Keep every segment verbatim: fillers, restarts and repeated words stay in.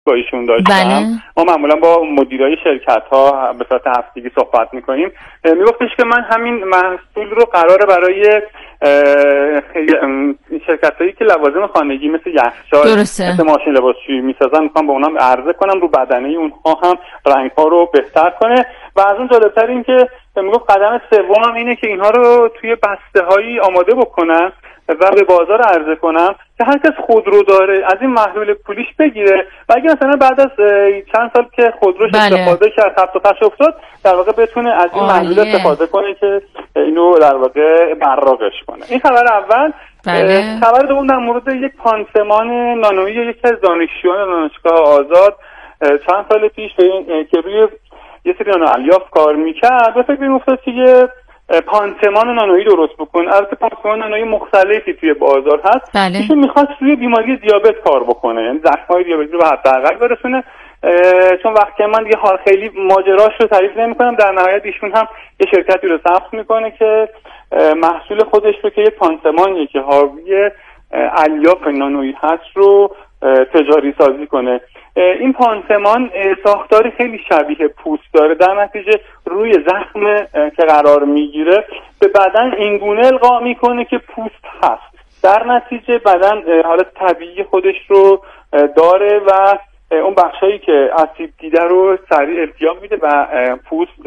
با ایشون داشتم. بله. ما معمولا با مدیرای شرکت ها به صورت هفتگی صحبت میکنیم. میگفتش که من همین محصول رو قراره برای شرکت هایی که لوازم خانگی مثل یخچال، مثل ماشین لباسشویی میسازن میخوام با اونم عرضه کنم، رو بدنه اونها هم رنگ ها رو بهتر کنه. و از اون جالبتر این که میگفت قدم سوم اینه که اینها رو توی بسته هایی آماده بکنن و به بازار عرضه کنم که هر کس خودرو داره از این محلول پولیش بگیره و اگه مثلا بعد از چند سال که خودروش بله. استفاده کرد، خط و خش افتاد، در واقع بتونه از این محلول استفاده کنه که اینو در واقع براقش کنه. این خبر اول. بله. خبر دوم در مورد یک پانسمان نانویی یکی از دانشجویان دانشگاه آزاد چند سال پیش که روی یه سری نانو الیاف کار میکرد به فکر می‌افتاد که یه پانسمان نانویی درست بکن. البته پانسمان نانویی مختلفی توی بازار هست. بله. ایشون میخواست روی بیماری دیابت کار بکنه، یعنی زخم‌های دیابتی رو به حداقل برسونه. چون وقتی من دیگه حال خیلی ماجراش رو تعریف نمی‌کنم، در نهایت ایشون هم یه شرکتی رو ثبت میکنه که محصول خودش رو که یه پانسمانی که حاوی الیاف نانویی هست رو تجاری سازی کنه. این پانسمان ساختاری خیلی شبیه پوست داره، در نتیجه روی زخم که قرار میگیره به بدن اینگونه القا میکنه که پوست هست، در نتیجه بدن حالت طبیعی خودش رو داره و اون بخشایی که آسیب دیده رو سریع التیام میده و پوست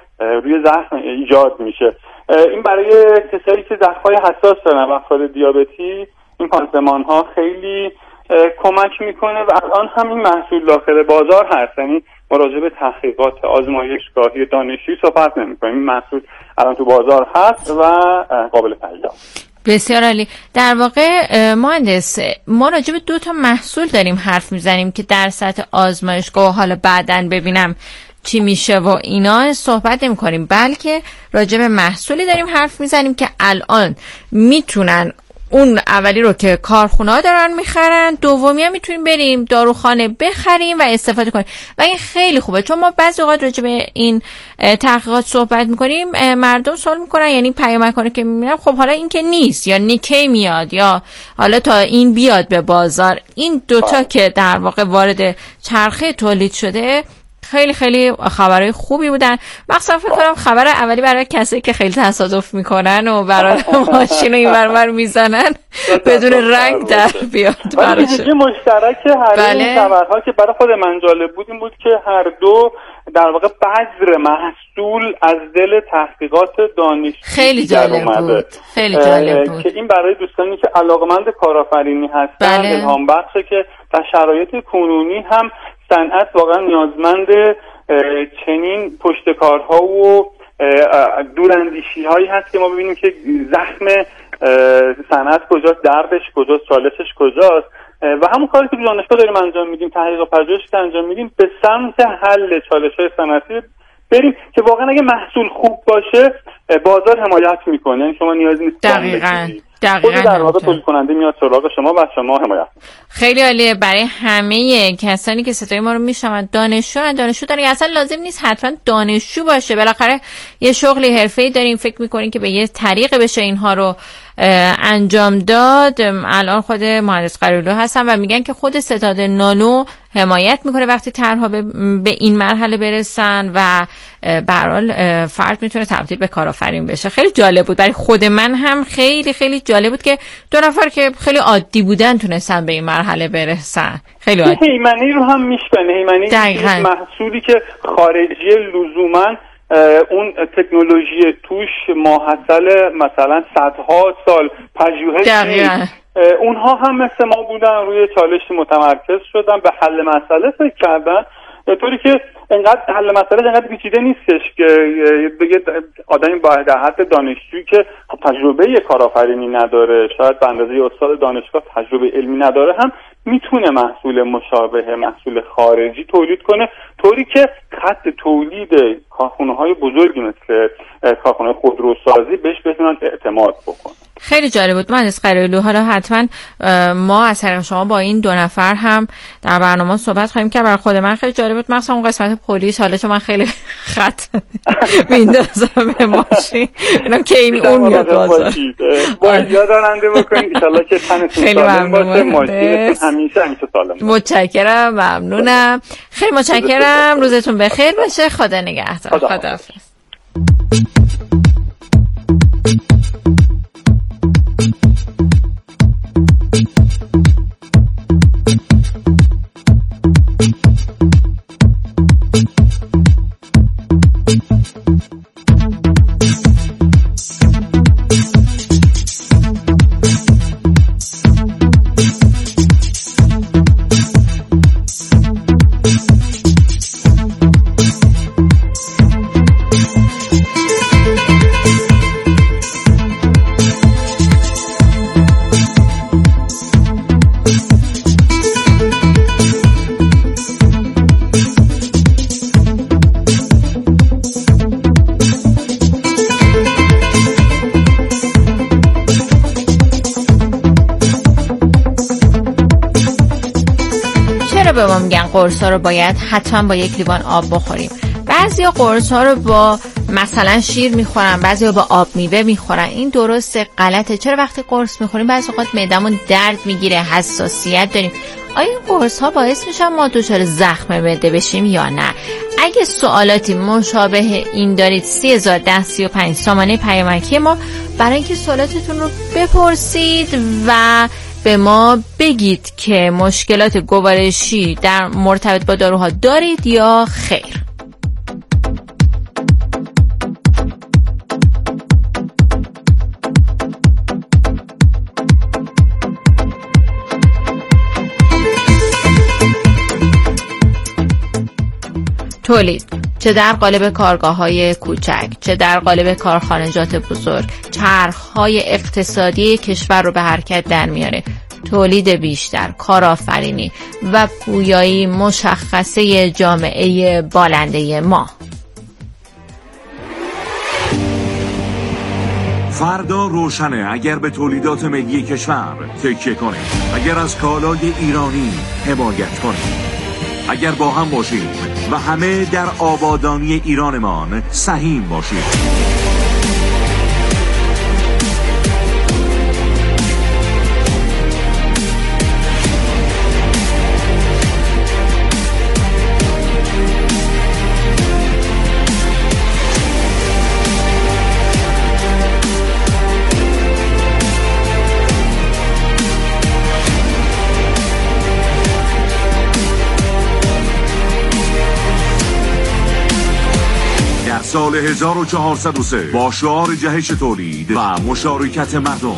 روی زخم ایجاد میشه. این برای کسایی که زخم‌های حساس دارن و افراد دیابتی این پانسمان ها خیلی کمک میکنه و الان هم این محصول داخل بازار هست. یعنی ما راجع به تحقیقات آزمایشگاهی دانشجویی صحبت نمی‌کنیم، این محصول الان تو بازار هست و قابل تهیه. بسیار عالی. در واقع مهندس، ما راجع به دو تا محصول داریم حرف میزنیم که در سطح آزمایشگاه حالا بعداً ببینم چی میشه و اینا صحبت نمی کنیم، بلکه راجع به محصولی داریم حرف میزنیم که الان میتونن اون اولی رو که کارخونه‌ها دارن میخرن، دومی هم میتونیم بریم داروخانه بخریم و استفاده کنیم و این خیلی خوبه. چون ما بعضی اوقات راجع به این تحقیقات صحبت میکنیم، مردم سوال میکنن، یعنی پیامک که میبینم خب حالا این که نیست یا نیکی میاد یا حالا تا این بیاد به بازار. این دوتا که در واقع وارد چرخه تولید شده خیلی خیلی خبرهای خوبی بودن. مخصوصا فکر کنم خبر اولی برای کسی که خیلی تصادف میکنن و برای ماشین این ورور میزنن بدون رنگ در بیاد براش. یه مشترک هر این خبرها که برای خود من جالب بود این بود که هر دو در واقع بذر محصول از دل تحقیقات دانشجویی خیلی جالب بود. خیلی جالب بود که این برای دوستانی که علاقمند کارآفرینی هستن الهام بخشه که در شرایط کنونی هم صنعت واقعا نیازمند چنین پشتکارها و دوراندیشی هایی هست که ما ببینیم که زخم صنعت کجاست، دردش کجاست، چالشش کجاست و همون کاری که تو دانشگاه داریم انجام میدیم، تحقیق و پژوهش که انجام میدیم، به سمت حل چالش‌های صنعتی بریم که واقعا اگه محصول خوب باشه بازار حمایت میکنه. یعنی شما نیازی نیست دقیقاً دقیقاً در واقع تولید کننده میاد سراغ شما و شما حمایت. خیلی عالیه. برای همه کسانی که صدای ما رو میشنون، دانشجو دانشجو دارین، اصلا لازم نیست حتما دانشجو باشه، بالاخره یه شغلی حرفه‌ای دارین، فکر میکنین که به یه طریق بشه اینها رو انجام داد. الان خود مهندس قریلو هستن و میگن که خود ستاد نانو حمایت میکنه وقتی طرح‌ها به این مرحله برسن و به هر حال فرد میتونه تبدیل به کارآفرین بشه. خیلی جالب بود برای خود من هم، خیلی خیلی جالب بود که دو نفر که خیلی عادی بودن تونستن به این مرحله برسن. خیلی عادی. هیمنی رو هم میشکنه. هیمنی محصولی که خارجی لزوماً اون تکنولوژی توش ماحصل مثلا صدها سال پژوهش نیست. اونها هم مثل ما بودن، روی چالش متمرکز شدن، به حل مسئله فکر کردن، طوری که انقدر حل مسئله انقدر پیچیده نیستش که بگه آدمی با در حد دانشجویی که تجربه کارآفرینی نداره، شاید به اندازه استاد دانشگاه تجربه علمی نداره، هم میتونه محصول مشابه محصول خارجی تولید کنه، طوری که خط تولید کارخانه‌های بزرگی مثل کارخانه خودروسازی بهش بتونن اعتماد بکنن. خیلی جالب بود مهندس قرائلو. حالا حتما ما از طریق شما با این دو نفر هم در برنامه صحبت خواهیم که برای خود من خیلی جالب بود، مثلا اون قسمت پلیس. حالا چون من خیلی خط میندازم به ماشین اینا که این اون میاد بازار با یاد راننده بکنید ان شاءالله که تنتون سالم باشه، ماشینتون همیشه همیشه سالم. متشکرم، ممنونم، خیلی متشکرم. روزتون بخیر باشه. خدا نگهدار. خداحافظ. به ما میگن قرصا رو باید حتما با یک لیوان آب بخوریم. بعضیا قرصا رو با مثلا شیر میخورن، بعضیا با آب میوه میخورن. این درسته غلطه؟ چرا وقتی قرص میخوریم بعضی اوقات معدمون درد میگیره، حساسیت داریم؟ آیا این قرص ها باعث میشن ما دچار زخم معده بشیم یا نه؟ اگه سوالاتی مشابه این دارید سه هزار ده سی و پنج سامانه پیامکی ما برای اینکه سوالاتتون رو بپرسید و به ما بگید که مشکلات گوارشی در مرتبط با داروها دارید یا خیر. تولید، چه در قالب کارگاه‌های کوچک، چه در قالب کارخانجات بزرگ، چرخ‌های اقتصادی کشور رو به حرکت در میاره. تولید بیشتر، کارآفرینی و پویایی مشخصه جامعه بالنده ما. فردا روشنه اگر به تولیدات ملی کشور تکیه کنیم، اگر از کالای ایرانی حمایت کنیم، اگر با هم باشیم و همه در آبادانی ایرانمان سهیم باشیم. سال هزار و چهارصد و سه با شعار جهش تولید و مشارکت مردم.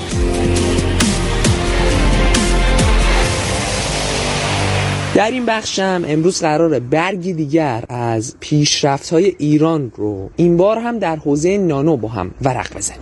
در این بخشم امروز قراره برگی دیگر از پیشرفت‌های ایران رو این بار هم در حوزه نانو با هم ورق بزنیم.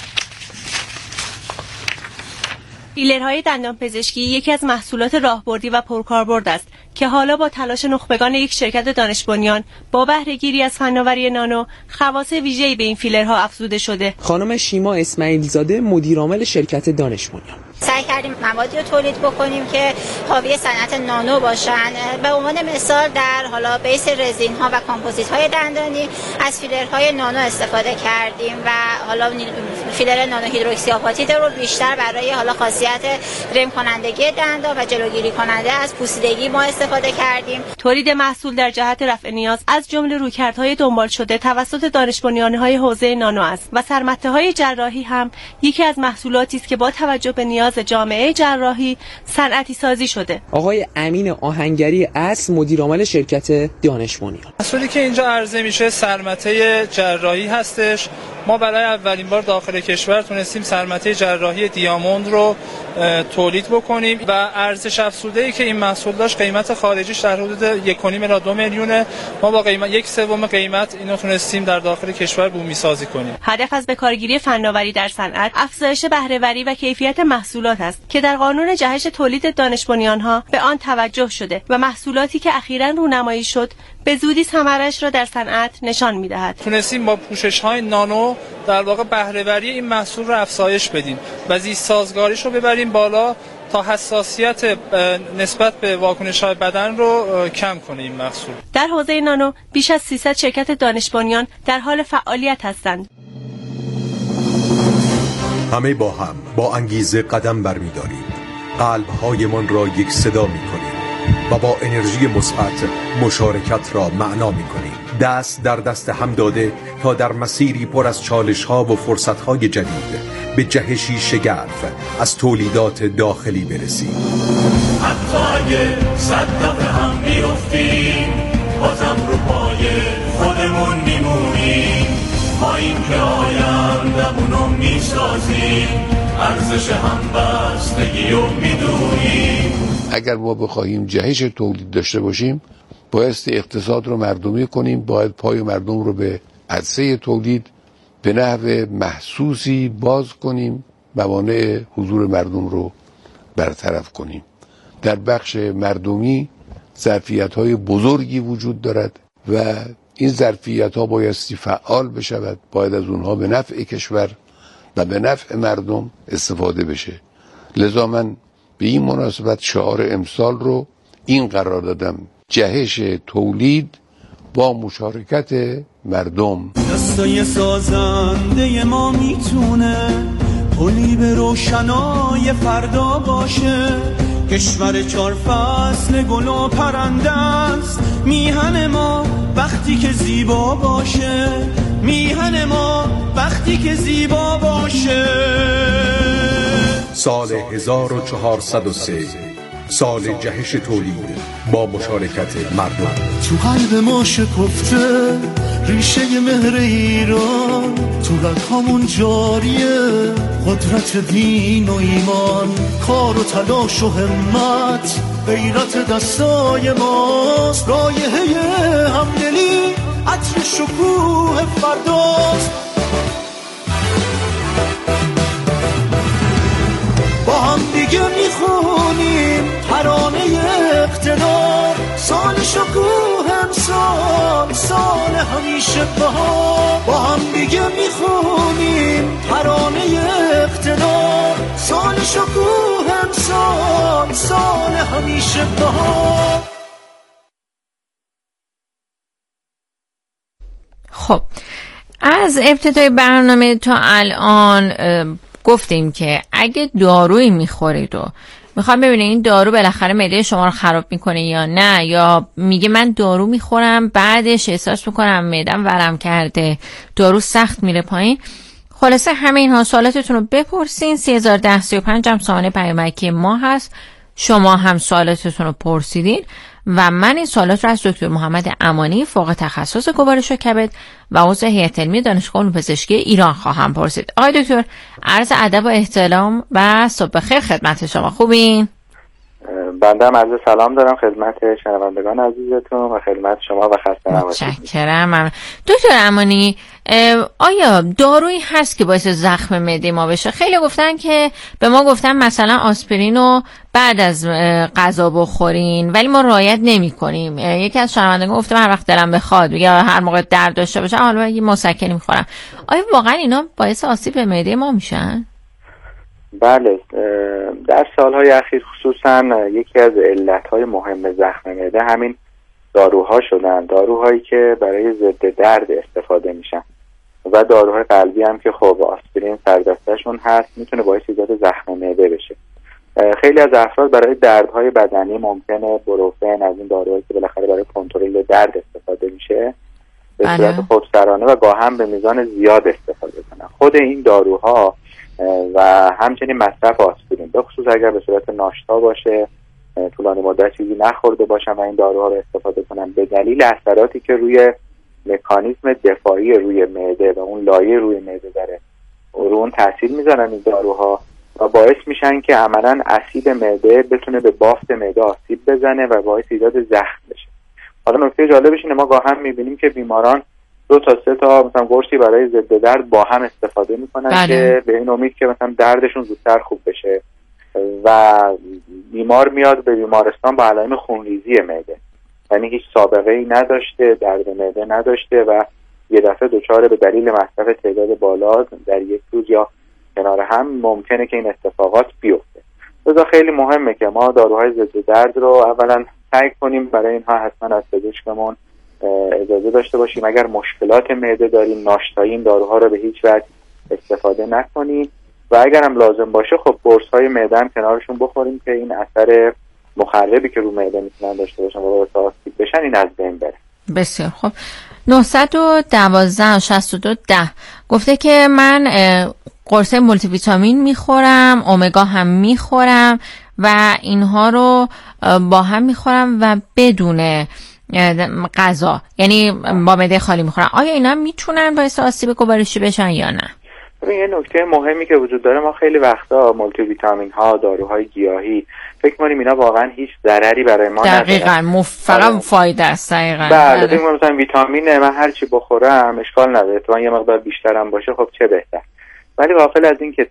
فیلرهای دندان پزشکی یکی از محصولات راهبردی و پرکاربرد است که حالا با تلاش نخبگان یک شرکت دانش بنیان با بهره گیری از فناوری نانو خواص ویژه‌ای به این فیلرها افزوده شده. خانم شیما اسماعیل زاده مدیرعامل شرکت دانش بنیان: سعی کردیم موادی رو تولید بکنیم که حاوی صنعت نانو باشن. به عنوان مثال در حالا بیس رزین ها و کامپوزیت های دندانی از فیلرهای نانو استفاده کردیم و حالا فیلر نانو هیدروکسی آپاتیت رو بیشتر برای حالا خاصیت رم کنندگی دندان و جلوگیری کننده از پوسیدگی ما استفاده کردیم. تولید محصول در جهت رفع نیاز از جمله رویکردهای دنبال شده توسط دانش بنیان‌های حوزه نانو است و سرمته جراحی هم یکی از محصولاتی است که با توجه به نیاز جامعه جراحی صنعتی سازی شده. آقای امین آهنگری از مدیرعامل شرکت دانش بنیان: محصولی که اینجا عرضه میشه سرمته جراحی هستش. ما برای اولین بار داخل کشور تونستیم سرمته جراحی دیاموند رو تولید بکنیم و ارزش افزوده‌ای که این محصول داشت قیمت خارجیش در حدود یک و نیم الی دو میلیونه. ما با قیمت یک سوم قیمت اینو تونستیم در داخل کشور بومی سازی کنیم. هدف از بکارگیری فناوری در صنعت افزایش بهره‌وری و کیفیت محصول محصولات است که در قانون جهش تولید دانش بنیان‌ها به آن توجه شده و محصولاتی که اخیراً رونمایی شد به زودی ثمرش را در صنعت نشان می‌دهد. تونستیم با پوشش‌های نانو در واقع بهره‌وری این محصول رو افزایش بدیم و زیست سازگاریش رو ببریم بالا تا حساسیت نسبت به واکنش‌های بدن رو کم کنه این محصول. در حوزه نانو بیش از سیصد شرکت دانش بنیان در حال فعالیت هستند. همه با هم با انگیزه قدم برمی‌داریم. قلب‌هایمان را یک صدا می‌کنیم و با انرژی مثبت مشارکت را معنا می‌کنیم. دست در دست هم داده تا در مسیری پر از چالش‌ها و فرصت‌های جدید به جهشی شگرف از تولیدات داخلی برسیم. حتی اگه صد دفعه هم میافتیم بازم رو پای خودمون میمونیم. ما این که آیندمونو میسازیم، ارزش همبستگی رو میدونیم. اگر ما بخواهیم جهش تولید داشته باشیم بایستی اقتصاد رو مردمی کنیم، باید پای مردم رو به عرصه تولید به نحو محسوسی باز کنیم، موانع حضور مردم رو برطرف کنیم. در بخش مردمی ظرفیت‌های بزرگی وجود دارد و این ظرفیت‌ها بایستی فعال بشود، باید از اونها به نفع کشور و به نفع مردم استفاده بشه. لذا من به این مناسبت شعار امسال رو این قرار دادم: جهش تولید با مشارکت مردم. دستای سازنده ما میتونه پلی به روشنای فردا باشه. کشور چار فصل گل و پرنده است، میهن ما وقتی که زیبا باشه. میهن ما وقتی که زیبا باشه. سال هزار و چهارصد و سه، سال جهش تولید با مشارکت مردم. تو قلب ما شکفته ریشه مهر ایران، تو رگامون جاریه قدرت دین و ایمان. کار و تلاش و همت غیرت دستای ماست. رایحه همدلی عطر شکوه فرداست. با هم دیگه میخونیم ترانه اقتدار. سال شکوه امسال، سال همیشه بهار. با هم دیگه میخونیم ترانه اقتدار. سال شکوه امسال، سال همیشه بهار. خب از ابتدای برنامه تا الان گفتیم که اگه دارویی میخورید و میخوام ببینید این دارو بالاخره معده شما رو خراب میکنه یا نه، یا میگه من دارو میخورم بعدش احساس میکنم معدم ورم کرده، دارو سخت میره پایین. خلاصه همه اینها سوالاتتون رو بپرسین. سه هزار و ده سی و پنج هم سامانه پیامکی ما هست. شما هم سوالاتتون رو پرسیدین و من این سوالات رو از دکتر محمد امانی فوق تخصص گوارش و کبد و عضو هیئت علمی دانشگاه علوم پزشکی ایران خواهم پرسید. آقای دکتر عرض ادب و احترام و صبح بخیر خدمت شما. خوبین؟ بنده هم عرض سلام دارم خدمت شنوندگان عزیزتون و خدمت شما و خسته نباشید. متشکرم. دکتر امانی، آیا دارویی هست که باعث زخم معده ما بشه؟ خیلی گفتن که به ما گفتن مثلا آسپرین رو بعد از غذا بخورین، ولی ما رعایت نمی‌کنیم. یکی از شنوندگان گفته هر وقت دلم بخواد، میگه هر موقع درد داشته باشم حالا یه مسکنی می‌خورم. آیا واقعا اینا باعث آسیب به معده ما میشن؟ بله، در سالهای اخیر خصوصا یکی از علتهای مهم زخم معده همین داروها شدن. داروهایی که برای ضد درد استفاده میشن و داروهای قلبی هم که خب آسپرین سردستشون هست میتونه باعث ایجاد زخم معده بشه. خیلی از افراد برای دردهای بدنی ممکنه بروفن از این داروهایی که بالاخره برای کنترل درد استفاده میشه به صورت خودسرانه و گاهم به میزان زیاد استفاده کنن. خود این داروها و همچنین مصرف آسپرین به خصوص اگر به صورت ناشتا باشه، طولانی مدت چیزی نخورده باشن و این داروها رو استفاده کنن، به دلیل اثراتی که روی مکانیزم دفاعی روی معده و اون لایه روی معده داره رو اون تاثیر میذارن این داروها و باعث میشن که عملاً اسید معده بتونه به بافت معده آسیب بزنه و باعث ایجاد زخم بشه. حالا نکته جالبش اینه ما گاهم میبینیم که بیماران دو تا سه تا مثلا قرصی برای ضد درد با هم استفاده میکنن بله. که به این امید که مثلا دردشون زودتر خوب بشه و بیمار میاد به بیمارستان با علائم خونریزی معده، یعنی هیچ سابقه ای نداشته، درد معده نداشته و یه دفعه دچار به دلیل مصرف تعداد بالا در یک روز یا کنار هم ممکنه که این اتفاقات بیفته. لذا خیلی مهمه که ما داروهای ضد درد رو اولا سعی کنیم برای اینها حتما از پزشکمون اجازه داشته باشیم. اگر مشکلات معده داریم ناشتایی این داروها رو به هیچ وجه استفاده نکنیم و اگر هم لازم باشه خب قرص‌های معده هم کنارشون بخوریم که این اثر مخربی که رو معده میتونن داشته باشن و باعث آسیب بشن این از بین بره. بسیار خب. نه یک دو شش دو ده گفته که من قرص مولتی ویتامین میخورم، اومگا هم میخورم و اینها رو با هم میخورم و بدون غذا، یعنی با معده خالی میخورم. آیا اینا میتونن باعث آسیب گوارشی بشن یا نه؟ یه نکته مهمی که وجود داره، ما خیلی وقتا مولتی ویتامین ها، داروهای گیاهی فکر می‌کنیم اینا واقعا هیچ ضرری برای ما نداره. دقیقاً فقط فایده است. دقیقاً بله، فکر می‌کنم مثلا ویتامین من هر چی بخورم اشکال نداره، تو یه مقدار بیشترم باشه خب چه بهتر. ولی غافل از این که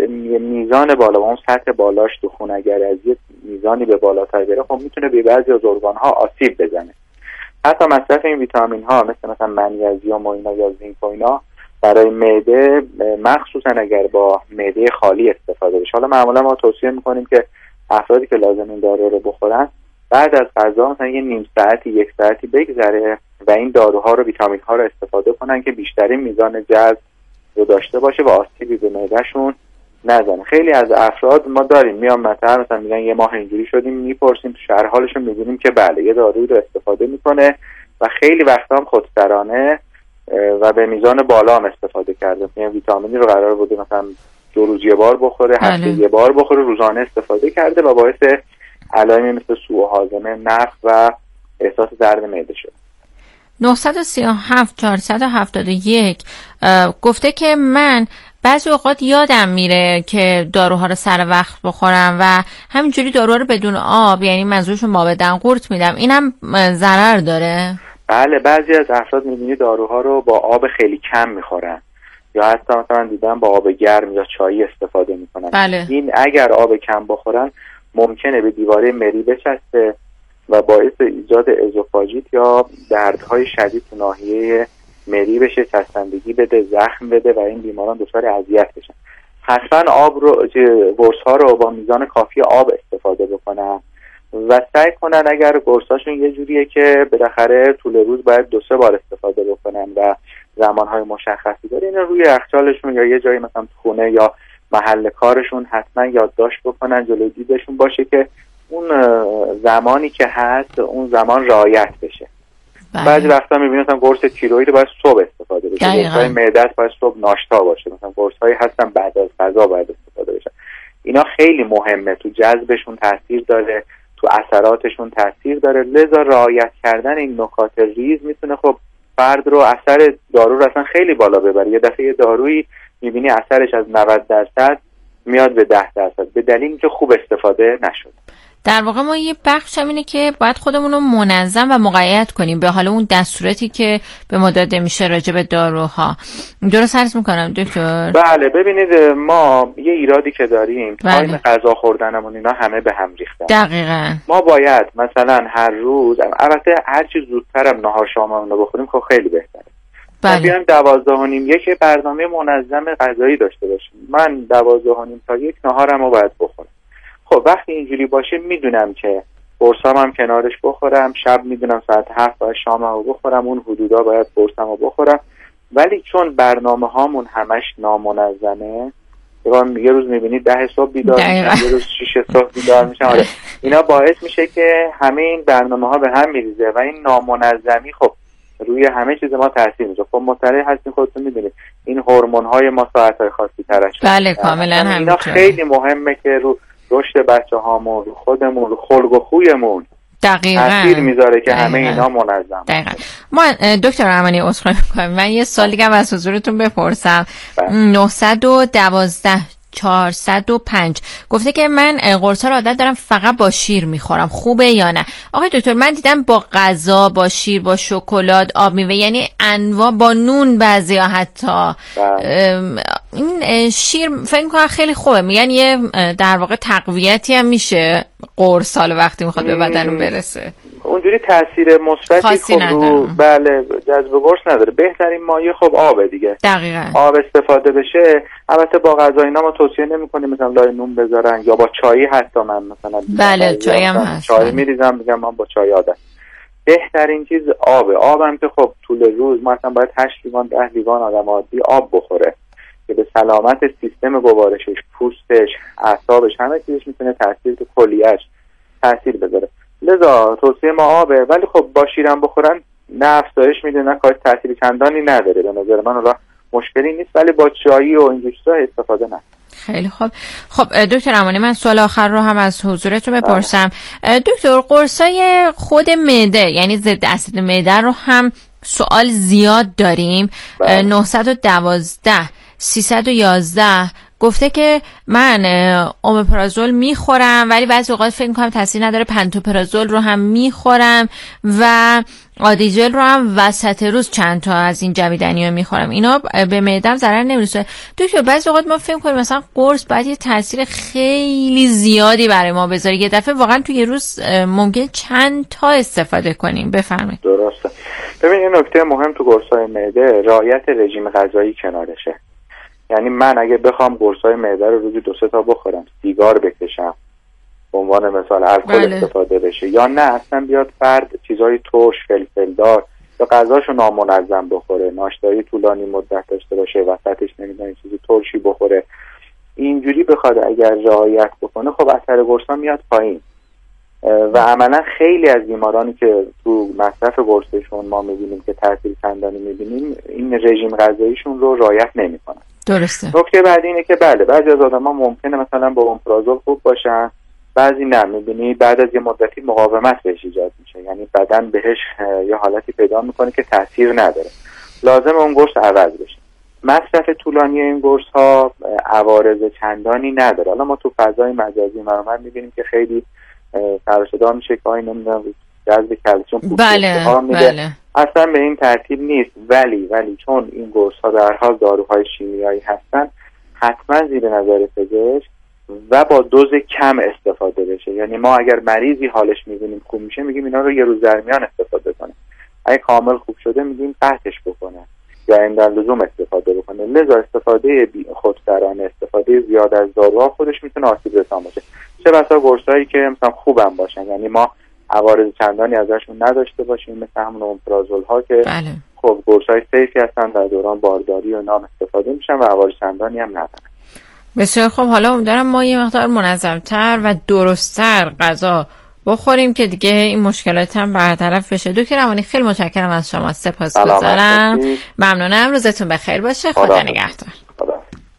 میزان بالا و اون سطح بالاش تو خون اگر از یه میزانی به بالاتر بره خب میتونه به بعضی از ارگان‌ها آسیب بزنه. حتی مصرف این ویتامین ها مثل مثلا منیزیم و اینا یا زینک و اینا برای معده، مخصوصا اگر با معده خالی استفاده بشه. حالا معمولا ما توصیه میکنیم که افرادی که لازم این دارو رو بخورن بعد از غذا مثلا یه نیم ساعتی یک ساعتی بگذره و این داروها رو، ویتامین ها رو استفاده کنن که بیشترین میزان جذب رو داشته باشه و آسیبی به معدهشون نزنه. خیلی از افراد ما داریم میان مثلا مثلا میگن یه ماه اینجوری شدیم، میپرسیم تو شرح حالشون میبینیم که بله یه دارویی رو استفاده میکنه و خیلی وقتا هم خودسرانه و به میزان بالا هم استفاده کرده. یعنی ویتامینی رو قرار بوده مثلا دو روز یه بار بخوره، هفته یه بار بخوره، روزانه استفاده کرده و باعث علائمی مثل سوء هاضمه، نفخ و احساس درد معده شد. نه سه هفت چهار هفت یک گفته که من بعضی اوقات یادم میره که داروها رو سر وقت بخورم و همینجوری داروها رو بدون آب، یعنی منظورشون ما بدن قورت میدم، اینم ضرر داره؟ بله، بعضی از افراد میبینی داروها رو با آب خیلی کم میخورن یا حتی مثلا دیدن با آب گرم یا چایی استفاده میکنن. بله. این اگر آب کم بخورن ممکنه به دیواره مری بچسبه و باعث ایجاد ازوفاژیت یا دردهای شدید تو ناحیه مری بشه، چسبندگی بده، زخم بده و این بیماران دچار اذیت بشن. حتما آب رو، قرص ها رو با میزان کافی آب استفاده بکنن و سعی کنن اگر قرصاشون یه جوریه که بالاخره طول روز باید دو سه بار استفاده بکنن و زمانهای مشخصی داره، اینا روی یخچالشون یا یه جایی مثلا خونه یا محل کارشون حتما یادداشت بکنن، جلوی دیدشون باشه که اون زمانی که هست اون زمان رعایت بشه. بله. بعضی وقتا می‌بینید مثلا قرص تیروئید باید صبح استفاده بشه، قرص‌های معده باید صبح ناشتا باشه، مثلا قرص‌هایی هستن بعد از غذا باید استفاده بشه. اینا خیلی مهمه، تو جذبشون تاثیر داره، تو اثراتشون تاثیر داره. لذا رعایت کردن این نکات ریز میتونه خب فرد رو، اثر دارو رو اصلا خیلی بالا ببره. یه دفعه یه دارویی می‌بینی اثرش از نود درصد میاد به ده درصد به دلیل اینکه خوب استفاده نشد. در واقع ما یه بخش هم اینه که باید خودمون رو منظم و مقید کنیم به حال اون دستوراتی که به ما داده میشه راجع به داروها. درست عرض میکنم دکتر؟ بله، ببینید ما یه ایرادی که داریم، تایم غذا خوردنمون اینا همه به هم ریختن. دقیقاً. ما باید مثلا هر روز، البته هر چی زودترم نهار شاممون رو بخوریم خب خیلی بهتره. بله. ما بیایم دوازده و نیم یک برنامه منظم غذایی داشته باشیم. من دوازده و نیم تا یک نهارم رو باید بخورم. خب وقتی اینجوری باشه میدونم که قرصام هم کنارش بخورم، شب میدونم ساعت هفت باید شامم رو بخورم، اون حدودا باید قرصم رو بخورم. ولی چون برنامه هامون همش نامنظمه، یه روز میبینید ده صبح بیدار میشم، یه روز شیش صبح بیدار میشم، آره اینا باعث میشه که همه این برنامه ها به هم میریزه و این نامنظمی خب روی همه چیز ما تاثیر میذاره. خب مطلع هستین، خودتون میدونید این هورمون های ما ساعت‌های خاصی ترشح. بله کاملا همینطوره. اینا خیلی مهمه که رو رشد بچه هامون، رو خودمون، رو خلق و خویمون دقیقاً تاثیر میذاره که دقیقاً. همه اینا منظم. دقیقاً. ما دکتر امانی عذرخواهی می‌کنم، من یه سوال دیگه از حضورتون بپرسم. نه یک دو چهارصد و پنج گفته که من قرصا رو عادت دارم فقط با شیر میخورم، خوبه یا نه؟ آقای دکتر من دیدم با غذا، با شیر، با شکلات، آب میوه، یعنی انواع، با نون بعضیا حتی، این شیر فکر کنم خیلی خوبه، میگن یه در واقع تقویتی هم میشه قرص حالا وقتی میخواد به بدن برسه. اونجوری تاثیر مثبتی خب رو بله جذب قرص نداره. بهترین مایه خب آبه دیگه. دقیقاً. آب استفاده بشه. البته با غذا اینا ما توصیه نمی‌کنیم مثلا لای نون بذارن یا با چای حتی من مثلا بله چای هم هست. چای میریزم میگم من با چای عادت. بهترین چیز آبه. آبم که خب طول روز مثلا باید هشت لیوان ده لیوان آدم عادی آب بخوره که به سلامت سیستم گوارشش، پوستش، اعصابش، همه چیزش میتونه تاثیر تو کلیه‌اش تاثیر بذاره. لذا توصیه ما آبه، ولی خب با شیرم بخورن نه افزایش میده نه کاهش، تاثیر چندانی نداره به نظر من. حالا مشکلی نیست، ولی با چایی و این چیزا استفاده نه. خیلی خوب. خب دکتر امانی من سوال آخر رو هم از حضورتون بپرسم. دکتر قرصای خود معده یعنی ضد اسید معده رو هم سوال زیاد داریم. نه یک دو سه یک یک گفته که من اومپرازول میخورم ولی بعضی اوقات فکر میکنم تاثیر نداره، پنتوپرازول رو هم میخورم و آدیجل رو هم وسط روز چند تا از این جویدنی رو میخورم، اینا به معده‌ام ضرر نمیرسه. دکتر بعضی اوقات ما فکر کنیم مثلا قرص باید یه تاثیر خیلی زیادی برای ما بذاره، یه دفعه واقعا توی یه روز ممکن چند تا استفاده کنیم. بفرمایید. درسته. ببین این نکته مهم تو قرصای معده رعایت رژیم غذایی کنارشه. یعنی من اگه بخوام قرصای معده رو روزی دو سه تا بخورم، سیگار بکشم به عنوان مثال، الکل بله. استفاده بشه، یا نه اصلا بیاد فرد چیزای ترش فلفلدار یا غذاشو نامنظم بخوره، ناشتایی طولانی مدت داشته باشه، وسطش نمیدونم چیزی ترشی بخوره، اینجوری بخواد اگر رعایت بکنه خب اثر قرصا میاد پایین. و عملا خیلی از بیمارانی که تو مصرف قرصشون ما میبینیم که تاثیر چندانی میبینیم این رژیم غذاییشون رو رعایت نمیکنن. درسته. نکته بعدی اینه که بله بعضی از آدم‌ها ممکنه مثلا با اومپرازول خوب باشن، بعضی نه، می‌بینی بعد از یه مدتی مقاومت بهش ایجاد میشه، یعنی بدن بهش یه حالتی پیدا میکنه که تاثیر نداره، لازم اون قرص عوض بشه. مصرف طولانی این قرص‌ها عوارض چندانی نداره. حالا ما تو فضای مجازی من می‌بینیم که خیلی سر و صدا میشه که آی نمیدونم جذب کلسیم پوست بله بله اصلا به این ترتیب نیست، ولی ولی چون این قرص ها در حال داروهای شیمیایی هستن حتما زیر نظر پزشک و با دوز کم استفاده بشه. یعنی ما اگر مریضی حالش میبینیم خوب میشه میگیم اینا رو یه روز در میان استفاده کنه، اگه کامل خوب شده میگیم قطعش بکنه یا این در لزوم استفاده بکنه. لذا استفاده خودسرانه، استفاده زیاد از داروها خودش میتونه آسیب رسان باشه. چه بسا قرصایی که مثلا خوبم باشن، یعنی ما عوارض چندانی ازشون نداشته باشیم، مثل همون اومپرازول ها که بله. خب قرصای سیفی هستن در دوران بارداری و نام استفاده میشن و عوارض چندانی هم ندارن. بسیار خب. حالا امیدوارم ما یه مقدار منظم‌تر و درست‌تر غذا بخوریم که دیگه این مشکلات هم برطرف بشه. دکتر امانی خیلی متشکرم از شما، سپاسگزارم، ممنونم، روزتون بخیر باشه، خدا نگهدار. خدا.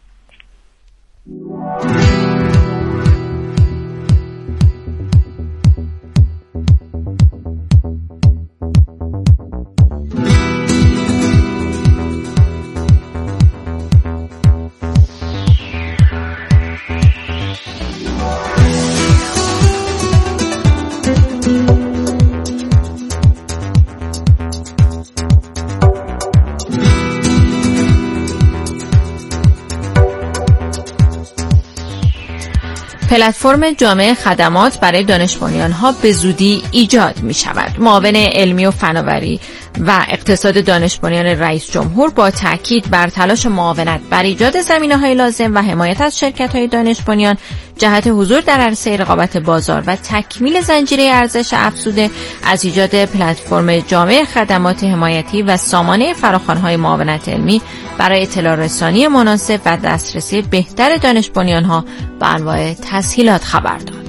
پلتفرم جامعه خدمات برای دانش بنیان‌ها به زودی ایجاد می شود. معاون علمی و فناوری و اقتصاد دانش بنیان رئیس جمهور با تاکید بر تلاش معاونت بر ایجاد زمینه‌های لازم و حمایت از شرکت‌های دانش بنیان جهت حضور در عرصه رقابت بازار و تکمیل زنجیره ارزش افزوده از ایجاد پلتفرم جامعه خدمات حمایتی و سامانه فراخوان‌های معاونت علمی برای اطلاع رسانی مناسب و دسترسی بهتر دانش بنیان‌ها به انواع تسهیلات خبر داد.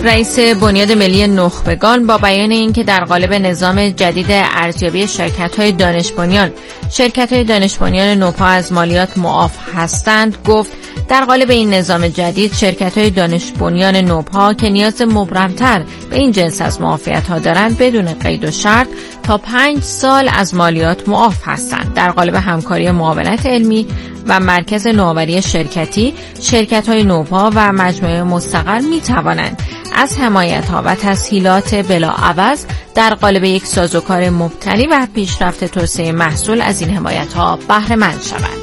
رئیس بنیاد ملی نخبگان با بیان اینکه در قالب نظام جدید ارزیابی شرکت‌های دانش بنیان شرکت‌های دانش بنیان نوپا از مالیات معاف هستند، گفت در قالب این نظام جدید شرکت‌های دانش بنیان نوپا که نیاز مبرم‌تر به این جنس از معافیت‌ها دارند بدون قید و شرط تا پنج سال از مالیات معاف هستند. در قالب همکاری معاونت علمی و مرکز نوآوری شرکتی، شرکت‌های نوپا و مجموعه مستقل می‌توانند از حمایت‌ها و تسهیلات بلاعوض در قالب یک سازوکار مبتنی بر پیشرفت توسعه محصول از این حمایت‌ها بهره مند شوند.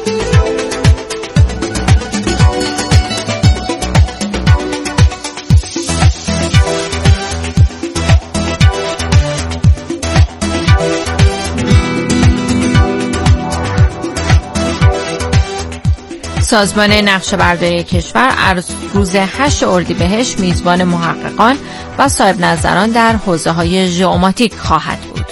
سازمان نقشه‌برداری کشور از روز هشت اردیبهشت میزبان محققان و صاحب نظران در حوزه‌های ژئوماتیک خواهد بود.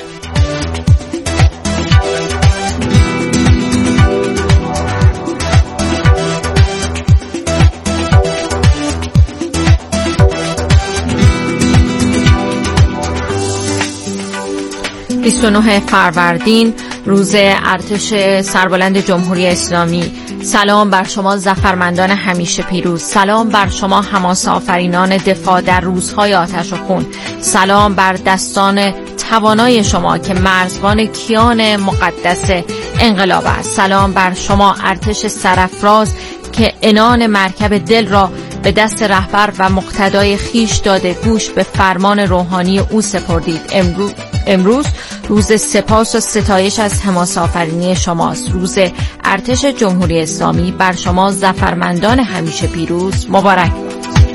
بیست و نه فروردین روز ارتش سربلند جمهوری اسلامی. سلام بر شما ظفرمندان همیشه پیروز. سلام بر شما حماس آفرینان دفاع در روزهای آتش و خون. سلام بر دستان توانای شما که مرزبان کیان مقدس انقلاب است. سلام بر شما ارتش سرافراز که عنان مرکب دل را به دست رهبر و مقتدای خیش داده گوش به فرمان روحانی او سپردید. امروز امروز روز سپاس و ستایش از حماس آفرینی شماست. روز ارتش جمهوری اسلامی بر شما ظفرمندان همیشه پیروز مبارک باد.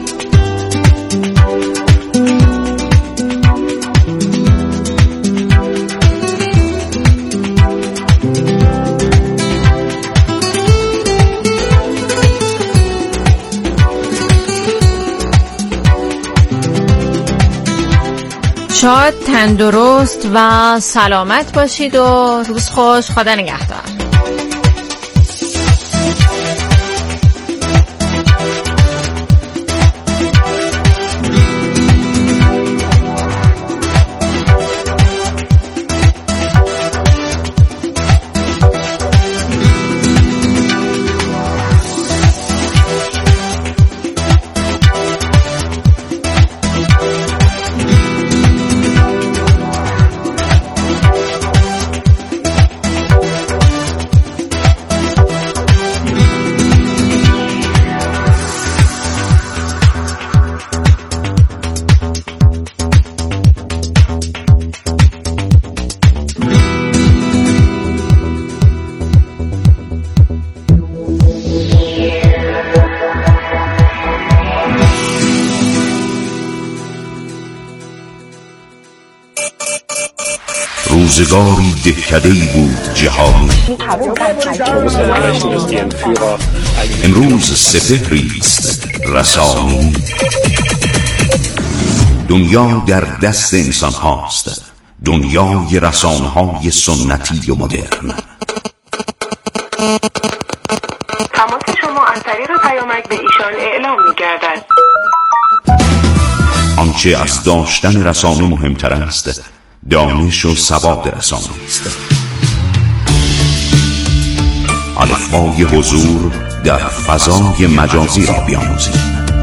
شاد، تندرست و سلامت باشید و روز خوش. خدا نگهدار. روزگاری دهکده‌ای بود جهانی. امروز سپهری است رسانی. دنیا در دست انسان هاست، دنیای رسانه های سنتی و مدرن. تماس شما از طریق پیامک به ایشان اعلام می گردد. آنچه از داشتن رسانه مهمتر است دانش و سواد رسانه است. الفبای حضور در فضای مجازی را بیاموزید.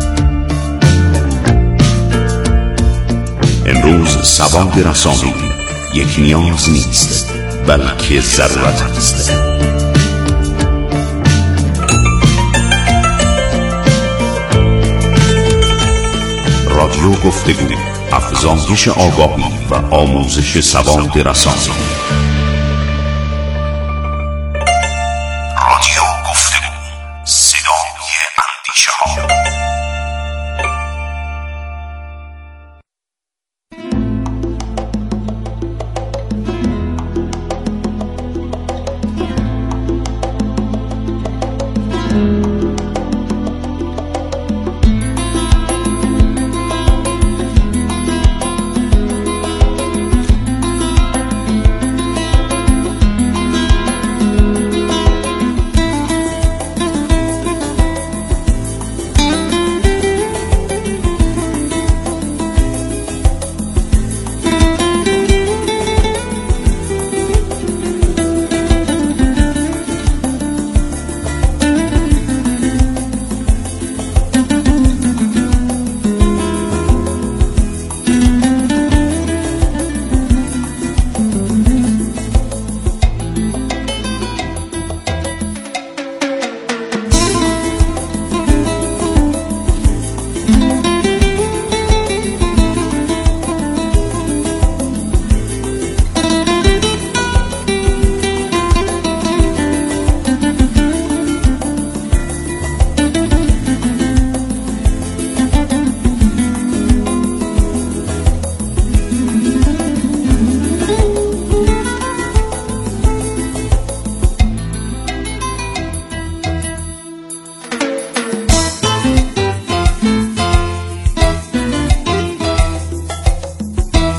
امروز سواد رسانه یک نیاز نیست بلکه ضرورت است. رادیو گفتگو، افزایش آگاهی و آموزش سواد رسانه.